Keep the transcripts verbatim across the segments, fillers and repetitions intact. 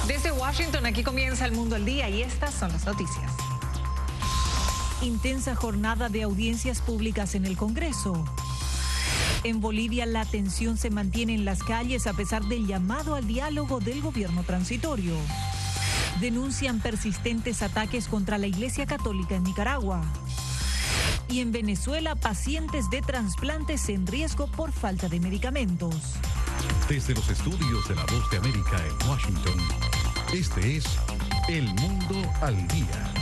Desde Washington, aquí comienza El Mundo al Día y estas son las noticias. Intensa jornada de audiencias públicas en el Congreso. En Bolivia la tensión se mantiene en las calles a pesar del llamado al diálogo del gobierno transitorio. Denuncian persistentes ataques contra la Iglesia Católica en Nicaragua. Y en Venezuela, pacientes de trasplantes en riesgo por falta de medicamentos. Desde los estudios de La Voz de América en Washington, este es El Mundo al Día.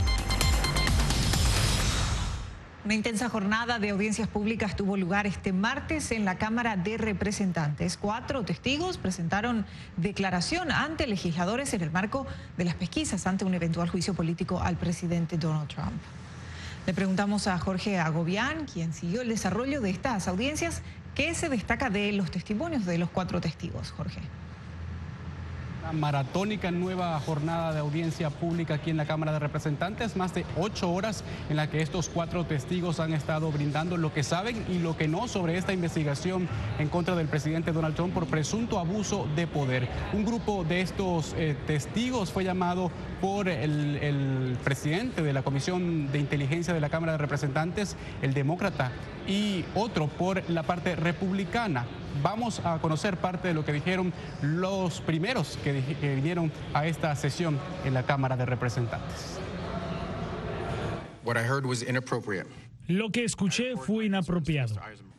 Una intensa jornada de audiencias públicas tuvo lugar este martes en la Cámara de Representantes. Cuatro testigos presentaron declaración ante legisladores en el marco de las pesquisas ante un eventual juicio político al presidente Donald Trump. Le preguntamos a Jorge Agobián, quien siguió el desarrollo de estas audiencias, ¿qué se destaca de los testimonios de los cuatro testigos, Jorge? Una maratónica nueva jornada de audiencia pública aquí en la Cámara de Representantes, más de ocho horas en la que estos cuatro testigos han estado brindando lo que saben y lo que no sobre esta investigación en contra del presidente Donald Trump por presunto abuso de poder. Un grupo de estos eh, testigos fue llamado por el, el presidente de la Comisión de Inteligencia de la Cámara de Representantes, el demócrata, y otro por la parte republicana. Vamos a conocer parte de lo que dijeron los primeros que, que vinieron a esta sesión en la Cámara de Representantes. What I heard was inappropriate. Lo que escuché fue inapropiado.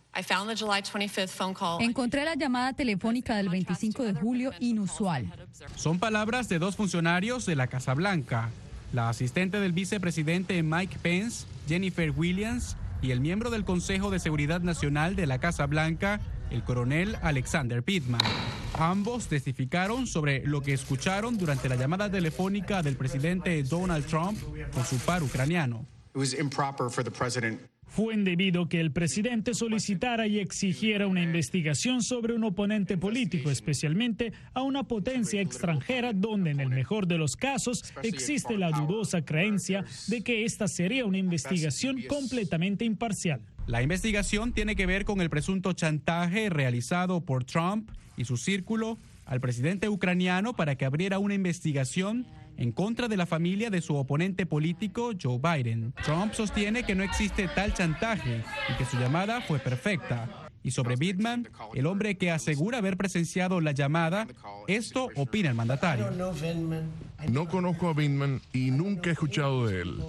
Encontré la llamada telefónica del veinticinco de julio inusual. Son palabras de dos funcionarios de la Casa Blanca, la asistente del vicepresidente Mike Pence, Jennifer Williams, y el miembro del Consejo de Seguridad Nacional de la Casa Blanca, el coronel Alexander Pittman. Ambos testificaron sobre lo que escucharon durante la llamada telefónica del presidente Donald Trump con su par ucraniano. It was improper for the president. Fue indebido que el presidente solicitara y exigiera una investigación sobre un oponente político, especialmente a una potencia extranjera donde en el mejor de los casos existe la dudosa creencia de que esta sería una investigación completamente imparcial. La investigación tiene que ver con el presunto chantaje realizado por Trump y su círculo al presidente ucraniano para que abriera una investigación en contra de la familia de su oponente político, Joe Biden. Trump sostiene que no existe tal chantaje y que su llamada fue perfecta. Y sobre Pittman, el hombre que asegura haber presenciado la llamada, esto opina el mandatario. No conozco a Pittman y nunca he escuchado de él.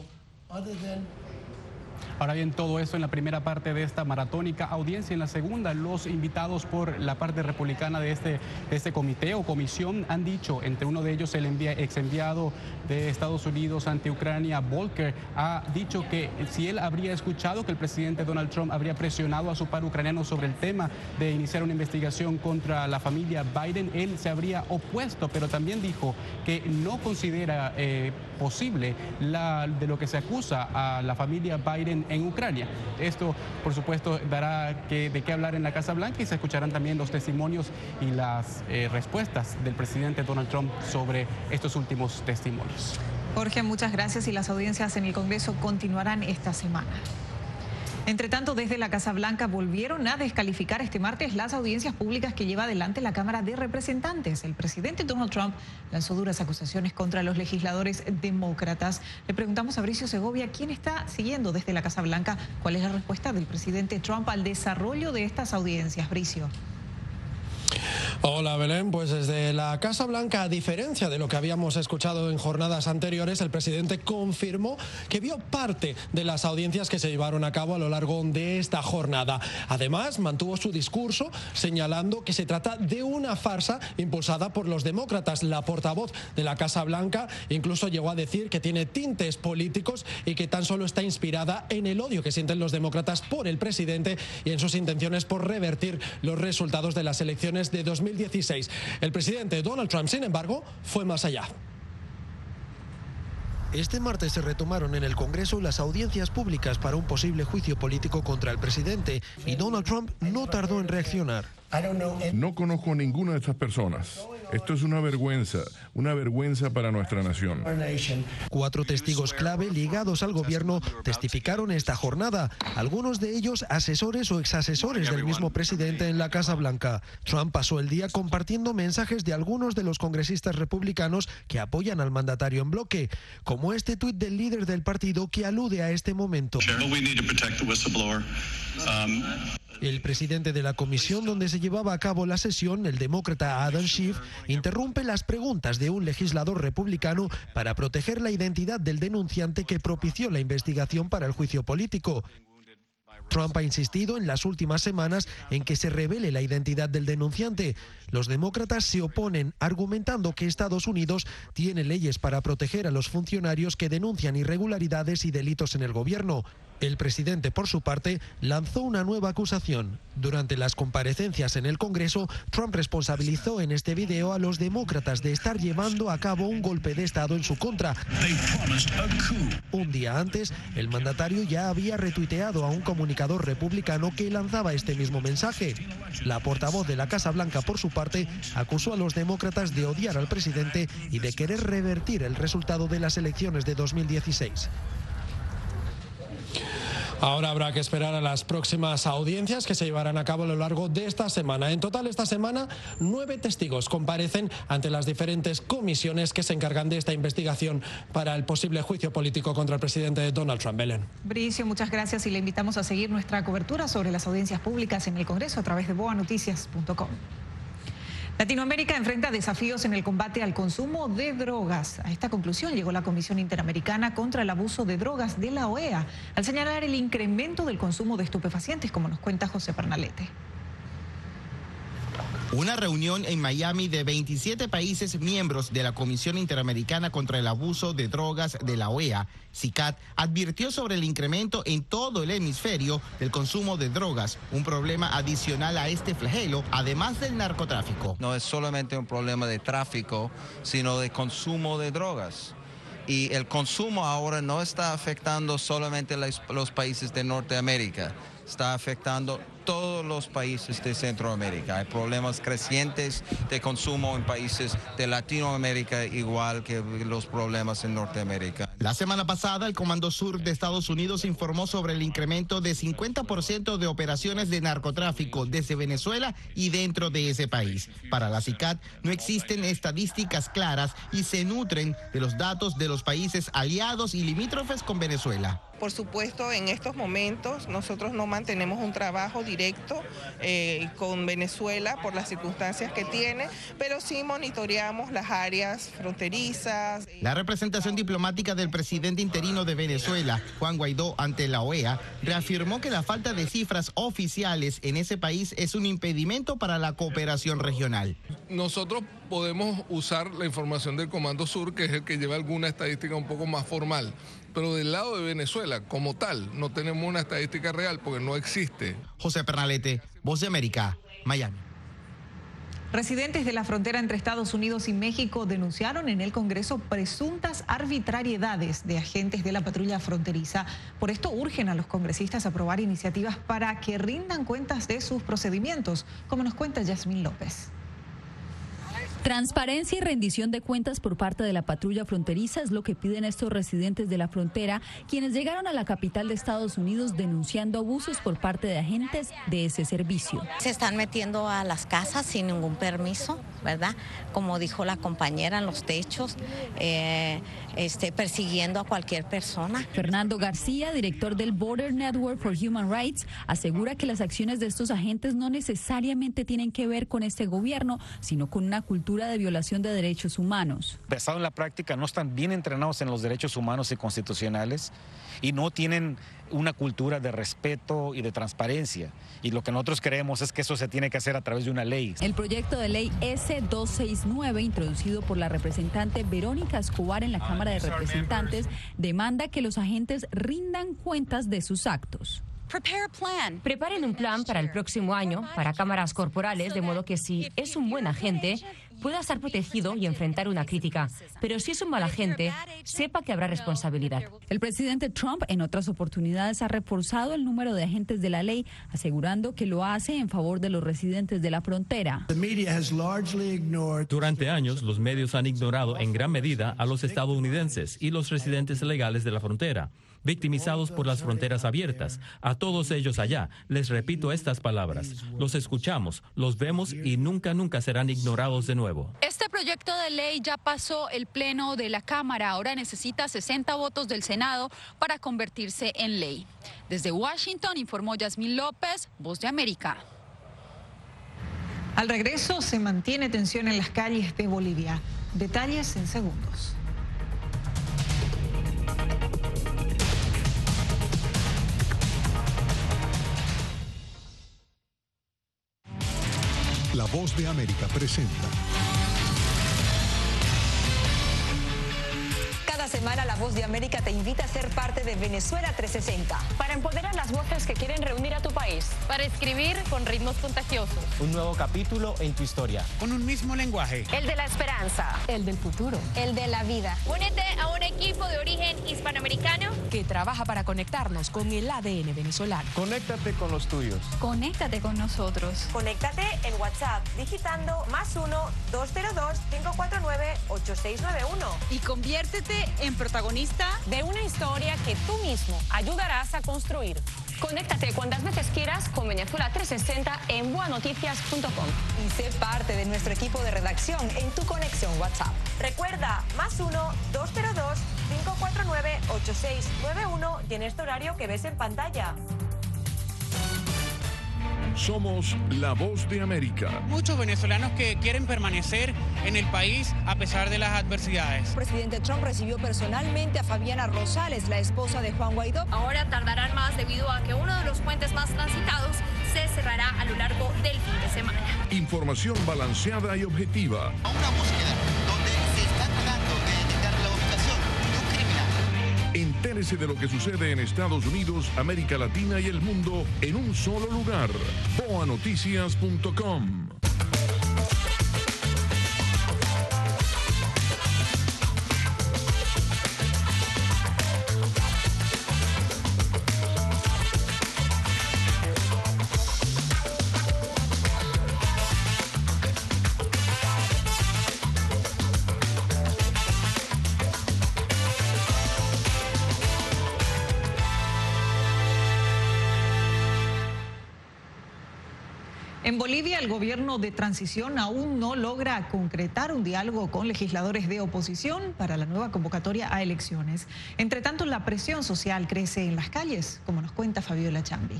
Ahora bien, todo eso en la primera parte de esta maratónica audiencia. En la segunda, los invitados por la parte republicana de este, de este comité o comisión han dicho, entre uno de ellos el envia, ex enviado de Estados Unidos ante Ucrania, Volker, ha dicho que si él habría escuchado que el presidente Donald Trump habría presionado a su par ucraniano sobre el tema de iniciar una investigación contra la familia Biden, él se habría opuesto, pero también dijo que no considera eh, posible la, de lo que se acusa a la familia Biden en Ucrania. Esto, por supuesto, dará que, de qué hablar en la Casa Blanca y se escucharán también los testimonios y las eh, respuestas del presidente Donald Trump sobre estos últimos testimonios. Jorge, muchas gracias y las audiencias en el Congreso continuarán esta semana. Entre tanto, desde la Casa Blanca volvieron a descalificar este martes las audiencias públicas que lleva adelante la Cámara de Representantes. El presidente Donald Trump lanzó duras acusaciones contra los legisladores demócratas. Le preguntamos a Bricio Segovia, ¿quién está siguiendo desde la Casa Blanca? ¿Cuál es la respuesta del presidente Trump al desarrollo de estas audiencias? Bricio. Hola Belén, pues desde la Casa Blanca, a diferencia de lo que habíamos escuchado en jornadas anteriores, el presidente confirmó que vio parte de las audiencias que se llevaron a cabo a lo largo de esta jornada. Además, mantuvo su discurso señalando que se trata de una farsa impulsada por los demócratas. La portavoz de la Casa Blanca incluso llegó a decir que tiene tintes políticos y que tan solo está inspirada en el odio que sienten los demócratas por el presidente y en sus intenciones por revertir los resultados de las elecciones de dos mil dieciséis. El presidente Donald Trump, sin embargo, fue más allá. Este martes se retomaron en el Congreso las audiencias públicas para un posible juicio político contra el presidente y Donald Trump no tardó en reaccionar. No conozco a ninguna de estas personas. Esto es una vergüenza, una vergüenza para nuestra nación. Cuatro testigos clave ligados al gobierno testificaron esta jornada, algunos de ellos asesores o exasesores del mismo presidente en la Casa Blanca. Trump pasó el día compartiendo mensajes de algunos de los congresistas republicanos que apoyan al mandatario en bloque, como este tuit del líder del partido que alude a este momento. El presidente de la comisión donde se llevaba a cabo la sesión, el demócrata Adam Schiff, interrumpe las preguntas de un legislador republicano para proteger la identidad del denunciante que propició la investigación para el juicio político. Trump ha insistido en las últimas semanas en que se revele la identidad del denunciante. Los demócratas se oponen, argumentando que Estados Unidos tiene leyes para proteger a los funcionarios que denuncian irregularidades y delitos en el gobierno. El presidente, por su parte, lanzó una nueva acusación. Durante las comparecencias en el Congreso, Trump responsabilizó en este video a los demócratas de estar llevando a cabo un golpe de Estado en su contra. Un día antes, el mandatario ya había retuiteado a un comunicador republicano que lanzaba este mismo mensaje. La portavoz de la Casa Blanca, por su parte, acusó a los demócratas de odiar al presidente y de querer revertir el resultado de las elecciones de dos mil dieciséis. Ahora habrá que esperar a las próximas audiencias que se llevarán a cabo a lo largo de esta semana. En total, esta semana, nueve testigos comparecen ante las diferentes comisiones que se encargan de esta investigación para el posible juicio político contra el presidente Donald Trump. Belén. Bricio, muchas gracias y le invitamos a seguir nuestra cobertura sobre las audiencias públicas en el Congreso a través de boa noticias punto com. Latinoamérica enfrenta desafíos en el combate al consumo de drogas. A esta conclusión llegó la Comisión Interamericana contra el Abuso de Drogas de la O E A al señalar el incremento del consumo de estupefacientes, como nos cuenta José Pernalete. Una reunión en Miami de veintisiete países miembros de la Comisión Interamericana contra el Abuso de Drogas de la O E A, CICAD, advirtió sobre el incremento en todo el hemisferio del consumo de drogas, un problema adicional a este flagelo, además del narcotráfico. No es solamente un problema de tráfico, sino de consumo de drogas. Y el consumo ahora no está afectando solamente los países de Norteamérica, está afectando todos los países de Centroamérica. Hay problemas crecientes de consumo en países de Latinoamérica, igual que los problemas en Norteamérica. La semana pasada, el Comando Sur de Estados Unidos informó sobre el incremento de cincuenta por ciento de operaciones de narcotráfico desde Venezuela y dentro de ese país. Para la CICAD, no existen estadísticas claras y se nutren de los datos de los países aliados y limítrofes con Venezuela. Por supuesto, en estos momentos nosotros no mantenemos un trabajo directo eh, con Venezuela por las circunstancias que tiene, pero sí monitoreamos las áreas fronterizas. La representación diplomática del presidente interino de Venezuela, Juan Guaidó, ante la O E A, reafirmó que la falta de cifras oficiales en ese país es un impedimento para la cooperación regional. Nosotros podemos usar la información del Comando Sur, que es el que lleva alguna estadística un poco más formal, pero del lado de Venezuela, como tal, no tenemos una estadística real porque no existe. José Pernalete, Voz de América, Miami. Residentes de la frontera entre Estados Unidos y México denunciaron en el Congreso presuntas arbitrariedades de agentes de la patrulla fronteriza. Por esto urgen a los congresistas a aprobar iniciativas para que rindan cuentas de sus procedimientos, como nos cuenta Yasmín López. Transparencia y rendición de cuentas por parte de la patrulla fronteriza es lo que piden estos residentes de la frontera, quienes llegaron a la capital de Estados Unidos denunciando abusos por parte de agentes de ese servicio. Se están metiendo a las casas sin ningún permiso, ¿verdad? Como dijo la compañera, en los techos, eh, este, persiguiendo a cualquier persona. Fernando García, director del Border Network for Human Rights, asegura que las acciones de estos agentes no necesariamente tienen que ver con este gobierno, sino con una cultura de violación de derechos humanos. Basado en la práctica, no están bien entrenados en los derechos humanos y constitucionales y no tienen una cultura de respeto y de transparencia. Y lo que nosotros creemos es que eso se tiene que hacer a través de una ley. El proyecto de ley S doscientos sesenta y nueve, introducido por la representante Verónica Escobar en la Cámara de Representantes, demanda que los agentes rindan cuentas de sus actos. Preparen un plan para el próximo año para cámaras corporales, de modo que si es un buen agente, pueda estar protegido y enfrentar una crítica. Pero si es un mal agente, sepa que habrá responsabilidad. El presidente Trump en otras oportunidades ha reforzado el número de agentes de la ley, asegurando que lo hace en favor de los residentes de la frontera. Durante años, los medios han ignorado en gran medida a los estadounidenses y los residentes legales de la frontera, victimizados por las fronteras abiertas. A todos ellos allá, les repito estas palabras. Los escuchamos, los vemos y nunca, nunca serán ignorados de nuevo. Este proyecto de ley ya pasó el pleno de la Cámara. Ahora necesita sesenta votos del Senado para convertirse en ley. Desde Washington informó Yasmín López, Voz de América. Al regreso se mantiene tensión en las calles de Bolivia. Detalles en segundos. La Voz de América presenta. Cada semana La Voz de América te invita a ser parte de Venezuela trescientos sesenta. Para empoderar las voces que quieren reunir a tu país. Para escribir con ritmos contagiosos. Un nuevo capítulo en tu historia. Con un mismo lenguaje. El de la esperanza. El del futuro. El de la vida. Únete a un equipo de origen hispanoamericano que trabaja para conectarnos con el A D N venezolano. Conéctate con los tuyos. Conéctate con nosotros. Conéctate en WhatsApp digitando más uno dos cero dos cinco cuatro nueve ocho seis nueve uno. Y conviértete en protagonista de una historia que tú mismo ayudarás a construir. Conéctate cuantas veces quieras con Venezuela trescientos sesenta en boa noticias punto com. Y sé parte de nuestro equipo de redacción en tu conexión WhatsApp. Recuerda, más uno dos cero dos cinco cuatro nueve ocho seis nueve uno y en este horario que ves en pantalla. Somos La Voz de América. Muchos venezolanos que quieren permanecer en el país a pesar de las adversidades. El presidente Trump recibió personalmente a Fabiana Rosales, la esposa de Juan Guaidó. Ahora tardarán más debido a que uno de los puentes más transitados se cerrará a lo largo del fin de semana. Información balanceada y objetiva. Una búsqueda donde se está tratando de detectar la ubicación de un criminal. Entérese de lo que sucede en Estados Unidos, América Latina y el mundo en un solo lugar. boa noticias punto com. En Bolivia, el gobierno de transición aún no logra concretar un diálogo con legisladores de oposición para la nueva convocatoria a elecciones. Entre tanto, la presión social crece en las calles, como nos cuenta Fabiola Chambi.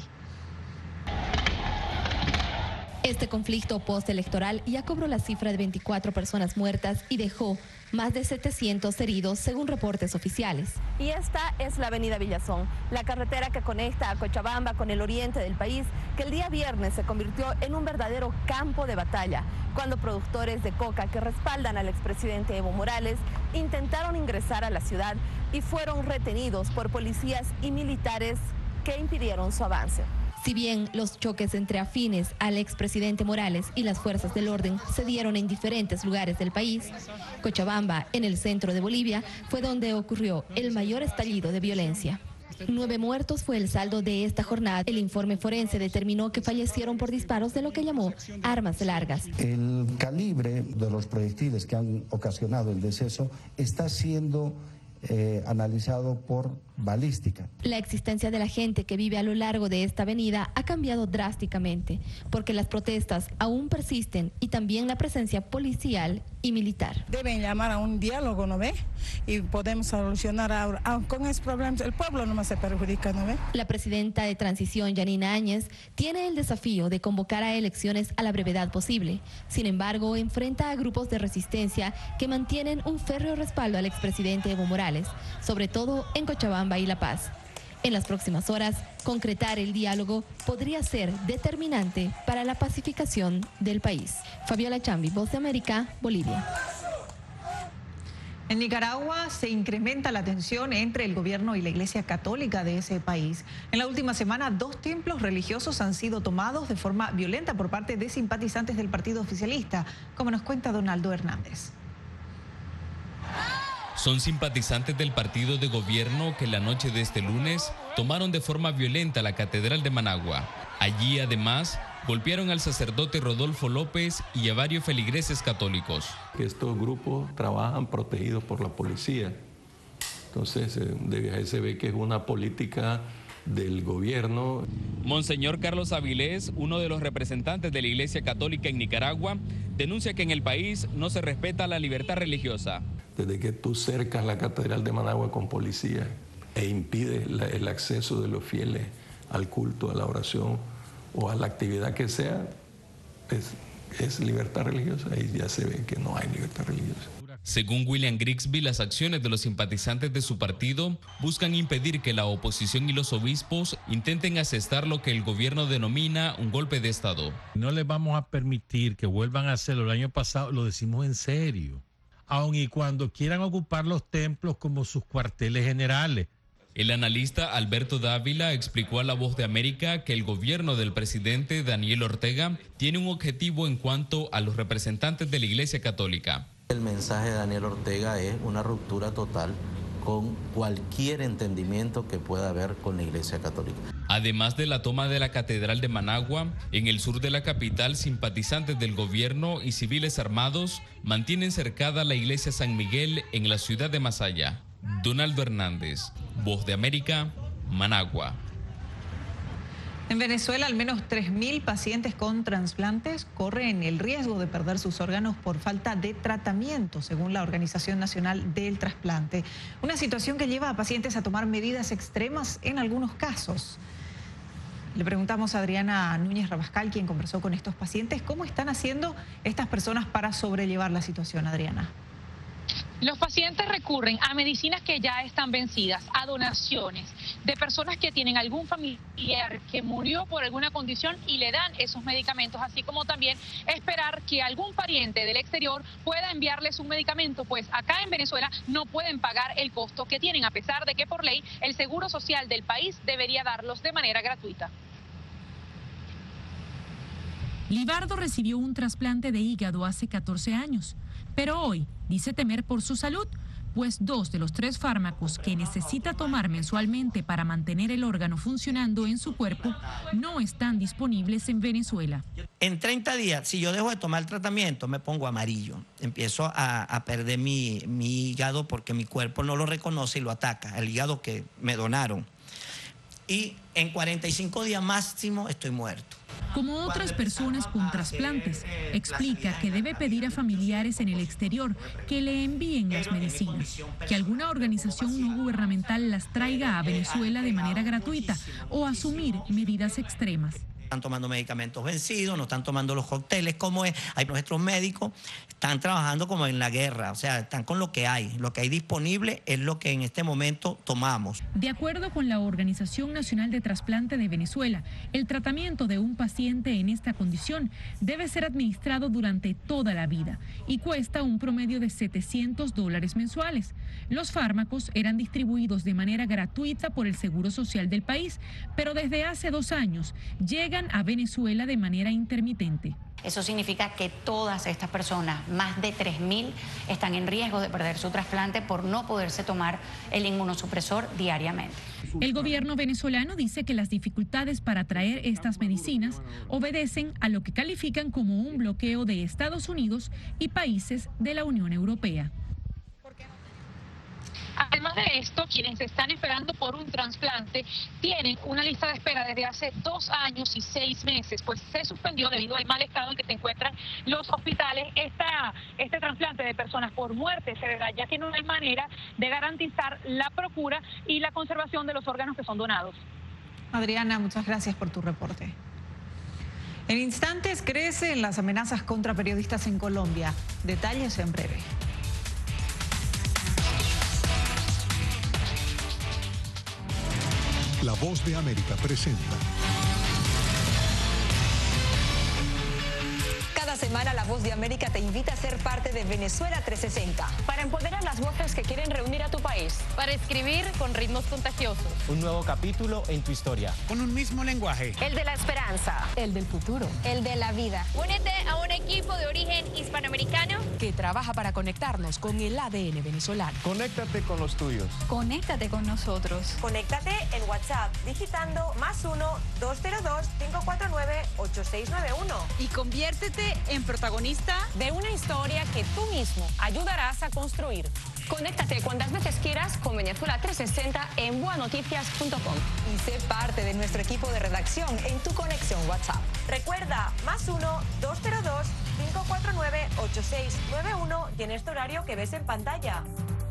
Este conflicto postelectoral ya cobró la cifra de veinticuatro personas muertas y dejó más de setecientos heridos, según reportes oficiales. Y esta es la avenida Villazón, la carretera que conecta a Cochabamba con el oriente del país, que el día viernes se convirtió en un verdadero campo de batalla, cuando productores de coca que respaldan al expresidente Evo Morales intentaron ingresar a la ciudad y fueron retenidos por policías y militares que impidieron su avance. Si bien los choques entre afines al expresidente Morales y las fuerzas del orden se dieron en diferentes lugares del país, Cochabamba, en el centro de Bolivia, fue donde ocurrió el mayor estallido de violencia. Nueve muertos fue el saldo de esta jornada. El informe forense determinó que fallecieron por disparos de lo que llamó armas largas. El calibre de los proyectiles que han ocasionado el deceso está siendo Eh, analizado por balística. La existencia de la gente que vive a lo largo de esta avenida ha cambiado drásticamente, porque las protestas aún persisten y también la presencia policial y militar. Deben llamar a un diálogo, ¿no ve? Y podemos solucionar ahora. Ah, con esos problemas el pueblo no más se perjudica, ¿no ve? La presidenta de transición, Yanina Áñez, tiene el desafío de convocar a elecciones a la brevedad posible. Sin embargo, enfrenta a grupos de resistencia que mantienen un férreo respaldo al expresidente Evo Morales, sobre todo en Cochabamba y La Paz. En las próximas horas, concretar el diálogo podría ser determinante para la pacificación del país. Fabiola Chambi, Voz de América, Bolivia. En Nicaragua se incrementa la tensión entre el gobierno y la Iglesia Católica de ese país. En la última semana, dos templos religiosos han sido tomados de forma violenta por parte de simpatizantes del partido oficialista, como nos cuenta Donaldo Hernández. Son simpatizantes del partido de gobierno que la noche de este lunes tomaron de forma violenta la Catedral de Managua. Allí, además, golpearon al sacerdote Rodolfo López y a varios feligreses católicos. Estos grupos trabajan protegidos por la policía. Entonces, de ahí se ve que es una política del gobierno. Monseñor Carlos Avilés, uno de los representantes de la Iglesia Católica en Nicaragua, denuncia que en el país no se respeta la libertad religiosa. Desde que tú cercas la Catedral de Managua con policía e impides la, el acceso de los fieles al culto, a la oración o a la actividad que sea, es, es libertad religiosa, y ya se ve que no hay libertad religiosa. Según William Grigsby, las acciones de los simpatizantes de su partido buscan impedir que la oposición y los obispos intenten asestar lo que el gobierno denomina un golpe de Estado. No les vamos a permitir que vuelvan a hacerlo. El año pasado lo decimos en serio. Aun y cuando quieran ocupar los templos como sus cuarteles generales. El analista Alberto Dávila explicó a La Voz de América que el gobierno del presidente Daniel Ortega tiene un objetivo en cuanto a los representantes de la Iglesia Católica. El mensaje de Daniel Ortega es una ruptura total con cualquier entendimiento que pueda haber con la Iglesia Católica. Además de la toma de la Catedral de Managua, en el sur de la capital, simpatizantes del gobierno y civiles armados mantienen cercada la Iglesia San Miguel en la ciudad de Masaya. Donaldo Hernández, Voz de América, Managua. En Venezuela, al menos tres mil pacientes con trasplantes corren el riesgo de perder sus órganos por falta de tratamiento, según la Organización Nacional del Trasplante. Una situación que lleva a pacientes a tomar medidas extremas en algunos casos. Le preguntamos a Adriana Núñez Rabascal, quien conversó con estos pacientes, ¿cómo están haciendo estas personas para sobrellevar la situación, Adriana? Los pacientes recurren a medicinas que ya están vencidas, a donaciones de personas que tienen algún familiar que murió por alguna condición y le dan esos medicamentos, así como también esperar que algún pariente del exterior pueda enviarles un medicamento, pues acá en Venezuela no pueden pagar el costo que tienen, a pesar de que por ley el Seguro Social del país debería darlos de manera gratuita. Libardo recibió un trasplante de hígado hace catorce años, pero hoy dice temer por su salud, pues dos de los tres fármacos que necesita tomar mensualmente para mantener el órgano funcionando en su cuerpo no están disponibles en Venezuela. En treinta días, si yo dejo de tomar el tratamiento, me pongo amarillo. Empiezo a, a perder mi, mi hígado porque mi cuerpo no lo reconoce y lo ataca, el hígado que me donaron. Y en cuarenta y cinco días máximo estoy muerto. Como otras personas con trasplantes, explica que debe pedir a familiares en el exterior que le envíen las medicinas, que alguna organización no gubernamental las traiga a Venezuela de manera gratuita o asumir medidas extremas. Están tomando medicamentos vencidos, no están tomando los cócteles como es. Hay nuestros médicos, están trabajando como en la guerra, o sea, están con lo que hay. Lo que hay disponible es lo que en este momento tomamos. De acuerdo con la Organización Nacional de Trasplante de Venezuela, el tratamiento de un paciente en esta condición debe ser administrado durante toda la vida y cuesta un promedio de setecientos dólares mensuales. Los fármacos eran distribuidos de manera gratuita por el Seguro Social del país, pero desde hace dos años llegan a Venezuela de manera intermitente. Eso significa que todas estas personas, más de tres mil, están en riesgo de perder su trasplante por no poderse tomar el inmunosupresor diariamente. El gobierno venezolano dice que las dificultades para traer estas medicinas obedecen a lo que califican como un bloqueo de Estados Unidos y países de la Unión Europea. Además de esto, quienes están esperando por un trasplante tienen una lista de espera desde hace dos años y seis meses, pues se suspendió debido al mal estado en que se encuentran los hospitales. Esta, este trasplante de personas por muerte se dará, ya que no hay manera de garantizar la procura y la conservación de los órganos que son donados. Adriana, muchas gracias por tu reporte. En instantes crecen las amenazas contra periodistas en Colombia. Detalles en breve. La Voz de América presenta. Cada semana semana La Voz de América te invita a ser parte de Venezuela trescientos sesenta. Para empoderar las voces que quieren reunir a tu país. Para escribir con ritmos contagiosos. Un nuevo capítulo en tu historia. Con un mismo lenguaje. El de la esperanza. El del futuro. El de la vida. Únete a un equipo de origen hispanoamericano que trabaja para conectarnos con el A D N venezolano. Conéctate con los tuyos. Conéctate con nosotros. Conéctate en WhatsApp digitando más uno dos cero dos cinco cuatro nueve ocho seis nueve uno. Y conviértete en protagonista de una historia que tú mismo ayudarás a construir. Conéctate cuantas veces quieras con Venezuela trescientos sesenta en boa noticias punto com y sé parte de nuestro equipo de redacción en tu conexión WhatsApp. Recuerda, más uno dos cero dos cinco cuatro nueve ocho seis nueve uno y en este horario que ves en pantalla.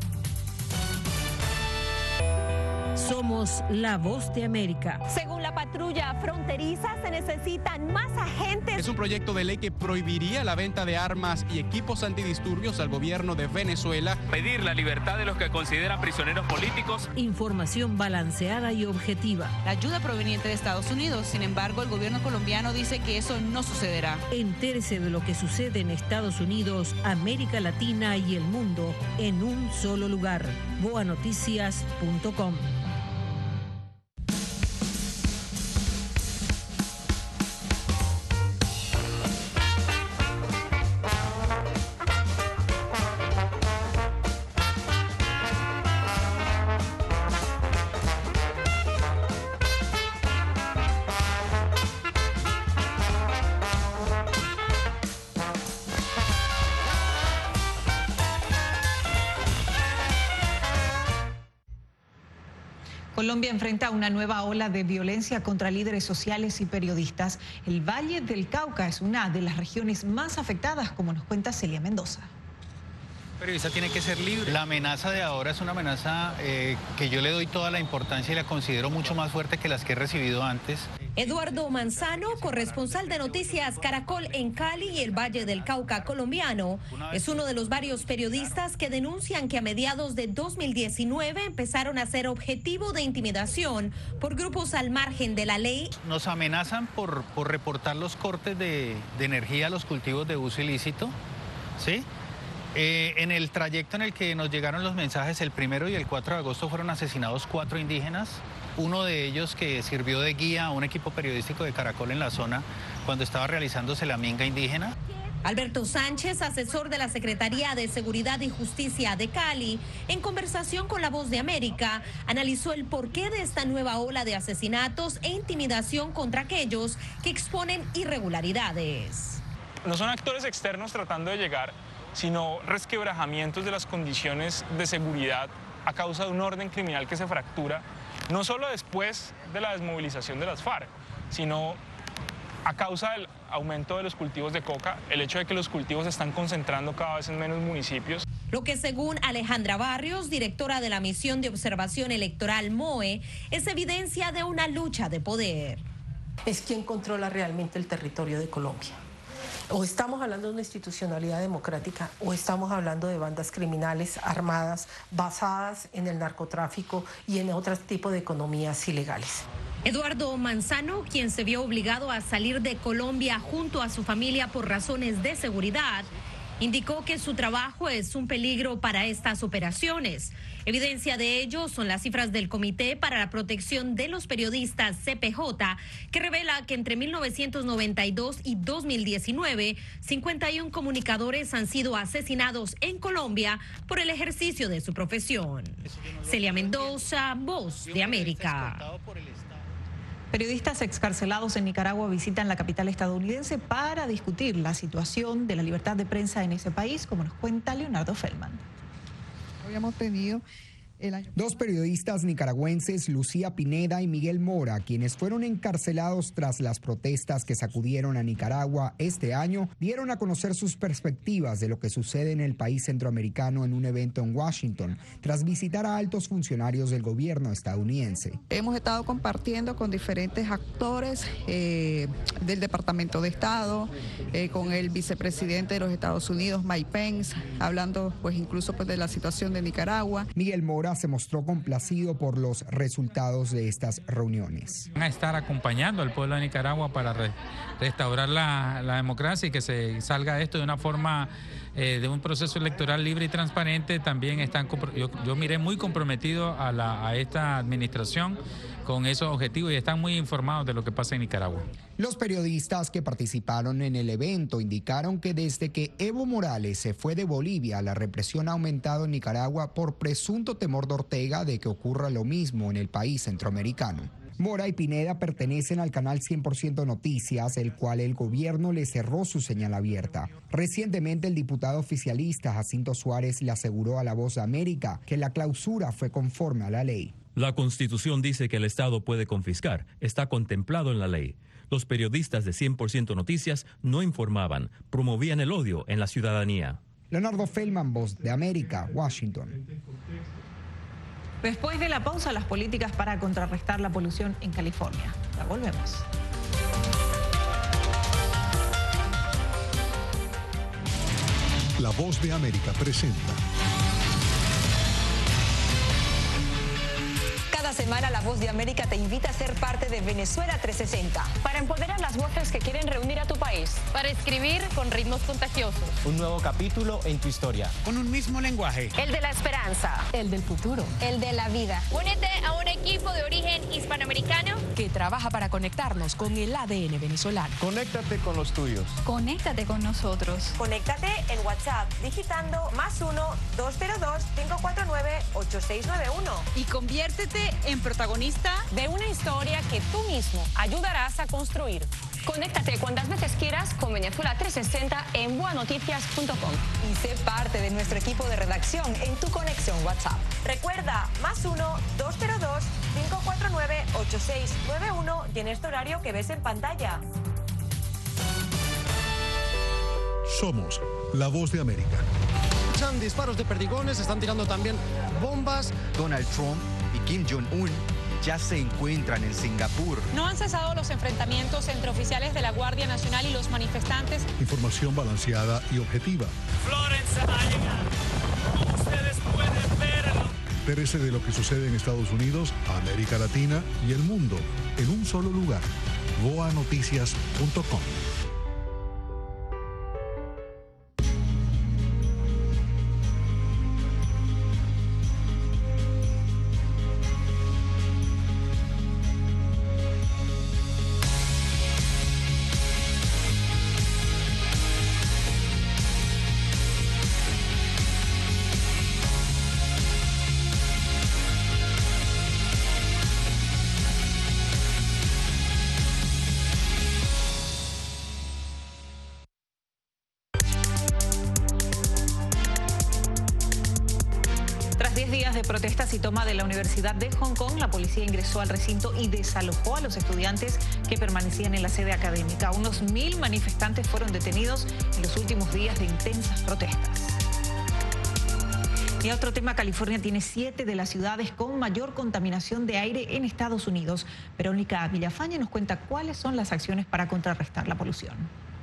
Somos la voz de América. Según la patrulla fronteriza, se necesitan más agentes. Es un proyecto de ley que prohibiría la venta de armas y equipos antidisturbios al gobierno de Venezuela. Pedir la libertad de los que consideran prisioneros políticos. Información balanceada y objetiva. La ayuda proveniente de Estados Unidos. Sin embargo, el gobierno colombiano dice que eso no sucederá. Entérese de lo que sucede en Estados Unidos, América Latina y el mundo en un solo lugar. boa noticias punto com. Colombia enfrenta una nueva ola de violencia contra líderes sociales y periodistas. El Valle del Cauca es una de las regiones más afectadas, como nos cuenta Celia Mendoza. El periodista tiene que ser libre. La amenaza de ahora es una amenaza eh, que yo le doy toda la importancia y la considero mucho más fuerte que las que he recibido antes. Eduardo Manzano, corresponsal de Noticias Caracol en Cali y el Valle del Cauca colombiano, es uno de los varios periodistas que denuncian que a mediados de dos mil diecinueve empezaron a ser objetivo de intimidación por grupos al margen de la ley. Nos amenazan por, por reportar los cortes de, de energía a los cultivos de uso ilícito, ¿sí? Eh, en el trayecto en el que nos llegaron los mensajes, el primero y el cuatro de agosto fueron asesinados cuatro indígenas, uno de ellos que sirvió de guía a un equipo periodístico de Caracol en la zona cuando estaba realizándose la minga indígena. Alberto Sánchez, asesor de la Secretaría de Seguridad y Justicia de Cali, en conversación con La Voz de América, analizó el porqué de esta nueva ola de asesinatos e intimidación contra aquellos que exponen irregularidades. No son actores externos tratando de llegar, sino resquebrajamientos de las condiciones de seguridad a causa de un orden criminal que se fractura, no solo después de la desmovilización de las FARC, sino a causa del aumento de los cultivos de coca, el hecho de que los cultivos se están concentrando cada vez en menos municipios. Lo que según Alejandra Barrios, directora de la Misión de Observación Electoral M O E, es evidencia de una lucha de poder. Es quien controla realmente el territorio de Colombia. O estamos hablando de una institucionalidad democrática o estamos hablando de bandas criminales armadas basadas en el narcotráfico y en otro tipo de economías ilegales. Eduardo Manzano, quien se vio obligado a salir de Colombia junto a su familia por razones de seguridad, indicó que su trabajo es un peligro para estas operaciones. Evidencia de ello son las cifras del Comité para la Protección de los Periodistas, C P J, que revela que entre mil novecientos noventa y dos y dos mil diecinueve, cincuenta y uno comunicadores han sido asesinados en Colombia por el ejercicio de su profesión. Celia Mendoza, Voz de América. Periodistas excarcelados en Nicaragua visitan la capital estadounidense para discutir la situación de la libertad de prensa en ese país, como nos cuenta Leonardo Feldman. Habíamos tenido el año... Dos periodistas nicaragüenses, Lucía Pineda y Miguel Mora, quienes fueron encarcelados tras las protestas que sacudieron a Nicaragua este año, dieron a conocer sus perspectivas de lo que sucede en el país centroamericano en un evento en Washington, tras visitar a altos funcionarios del gobierno estadounidense. Hemos estado compartiendo con diferentes actores eh, del Departamento de Estado, eh, con el vicepresidente de los Estados Unidos, Mike Pence, hablando pues incluso pues, de la situación de Nicaragua. Miguel Mora Mora se mostró complacido por los resultados de estas reuniones. Van a estar acompañando al pueblo de Nicaragua para re restaurar la, la democracia y que se salga esto de una forma, eh, de un proceso electoral libre y transparente. También están, yo, yo miré muy comprometido a, la, a esta administración con esos objetivos y están muy informados de lo que pasa en Nicaragua. Los periodistas que participaron en el evento indicaron que desde que Evo Morales se fue de Bolivia, la represión ha aumentado en Nicaragua por presunto temor de Ortega de que ocurra lo mismo en el país centroamericano. Mora y Pineda pertenecen al canal cien por ciento Noticias, el cual el gobierno le cerró su señal abierta. Recientemente, el diputado oficialista Jacinto Suárez le aseguró a La Voz de América que la clausura fue conforme a la ley. La Constitución dice que el Estado puede confiscar, está contemplado en la ley. Los periodistas de cien por ciento Noticias no informaban, promovían el odio en la ciudadanía. Leonardo Feldman, Voz de América, Washington. Después de la pausa, las políticas para contrarrestar la polución en California. Ya volvemos. La Voz de América presenta. Cada semana La Voz de América te invita a ser parte de Venezuela trescientos sesenta. Para empoderar las voces que quieren reunir a tu país. Para escribir con ritmos contagiosos. Un nuevo capítulo en tu historia. Con un mismo lenguaje. El de la esperanza. El del futuro. El de la vida. Únete a un equipo de origen hispanoamericano que trabaja para conectarnos con el A D N venezolano. Conéctate con los tuyos. Conéctate con nosotros. Conéctate en WhatsApp digitando más uno, dos cero dos, cinco cuatro nueve, ocho seis nueve uno. Y conviértete en protagonista de una historia que tú mismo ayudarás a construir. Conéctate cuantas veces quieras con Venezuela trescientos sesenta en boa noticias punto com y sé parte de nuestro equipo de redacción en tu conexión WhatsApp. Recuerda, más uno, dos cero dos, cinco cuatro nueve, ocho seis nueve uno y en este horario que ves en pantalla. Somos La Voz de América. Escuchan disparos de perdigones, están tirando también bombas. Donald Trump y Kim Jong-un ya se encuentran en Singapur. No han cesado los enfrentamientos entre oficiales de la Guardia Nacional y los manifestantes. Información balanceada y objetiva. Florence ha llegado. Ustedes pueden verlo. Entérese de lo que sucede en Estados Unidos, América Latina y el mundo en un solo lugar. boa noticias punto com. días de protestas y toma de la Universidad de Hong Kong, la policía ingresó al recinto y desalojó a los estudiantes que permanecían en la sede académica. Unos mil manifestantes fueron detenidos en los últimos días de intensas protestas. Y a otro tema, California tiene siete de las ciudades con mayor contaminación de aire en Estados Unidos. Verónica Villafañe nos cuenta cuáles son las acciones para contrarrestar la polución.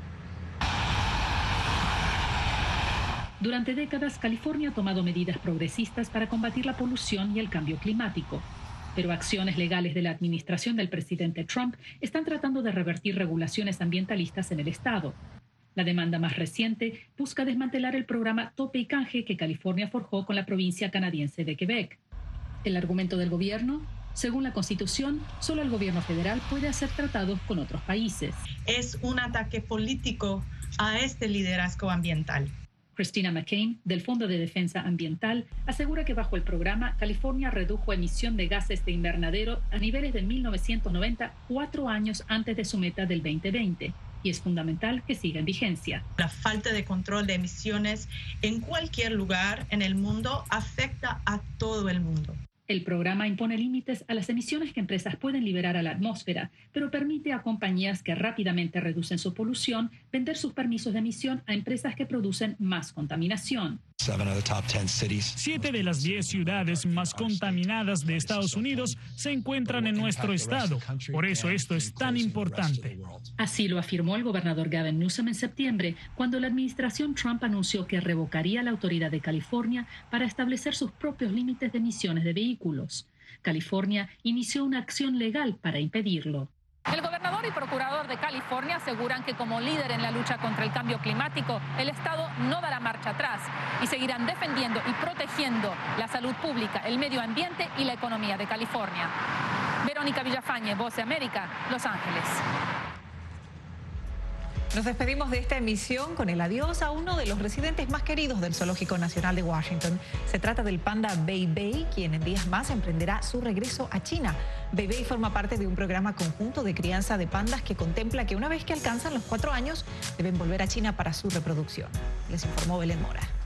Durante décadas, California ha tomado medidas progresistas para combatir la polución y el cambio climático. Pero acciones legales de la administración del presidente Trump están tratando de revertir regulaciones ambientalistas en el estado. La demanda más reciente busca desmantelar el programa Tope y Canje que California forjó con la provincia canadiense de Quebec. El argumento del gobierno: según la Constitución, solo el gobierno federal puede hacer tratados con otros países. Es un ataque político a este liderazgo ambiental. Christina McCain, del Fondo de Defensa Ambiental, asegura que bajo el programa, California redujo emisión de gases de invernadero a niveles de mil novecientos noventa, cuatro años antes de su meta del veinte veinte. Y es fundamental que siga en vigencia. La falta de control de emisiones en cualquier lugar en el mundo afecta a todo el mundo. El programa impone límites a las emisiones que empresas pueden liberar a la atmósfera, pero permite a compañías que rápidamente reducen su polución vender sus permisos de emisión a empresas que producen más contaminación. Siete de las diez ciudades más contaminadas de Estados Unidos se encuentran en nuestro estado. Por eso esto es tan importante. Así lo afirmó el gobernador Gavin Newsom en septiembre, cuando la administración Trump anunció que revocaría la autoridad de California para establecer sus propios límites de emisiones de vehículos. California inició una acción legal para impedirlo. El gobernador y procurador de California aseguran que como líder en la lucha contra el cambio climático, el Estado no dará marcha atrás y seguirán defendiendo y protegiendo la salud pública, el medio ambiente y la economía de California. Verónica Villafañe, Voz de América, Los Ángeles. Nos despedimos de esta emisión con el adiós a uno de los residentes más queridos del Zoológico Nacional de Washington. Se trata del panda Bei Bei, quien en días más emprenderá su regreso a China. Bei Bei forma parte de un programa conjunto de crianza de pandas que contempla que una vez que alcanzan los cuatro años deben volver a China para su reproducción. Les informó Belén Mora.